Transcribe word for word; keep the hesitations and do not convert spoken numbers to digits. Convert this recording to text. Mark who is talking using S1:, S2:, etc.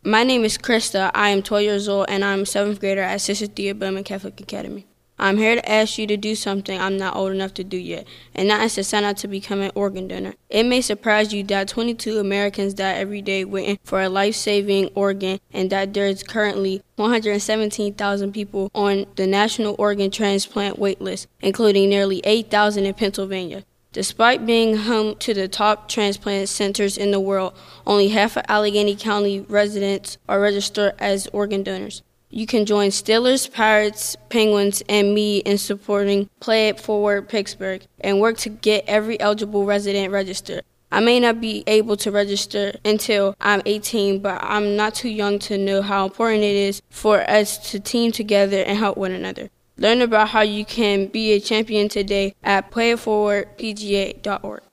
S1: My name is Krista. I am twelve years old, and I'm a seventh grader at Sister Thea Bowman Catholic Academy. I'm here to ask you to do something I'm not old enough to do yet, and that is to sign up to become an organ donor. It may surprise you that twenty-two Americans die every day waiting for a life-saving organ, and that there is currently one hundred seventeen thousand people on the National Organ Transplant wait list, including nearly eight thousand in Pennsylvania. Despite being home to the top transplant centers in the world, only half of Allegheny County residents are registered as organ donors. You can join Steelers, Pirates, Penguins, and me in supporting Play It Forward Pittsburgh and work to get every eligible resident registered. I may not be able to register until I'm eighteen, but I'm not too young to know how important it is for us to team together and help one another. Learn about how you can be a champion today at play it forward p g a dot org.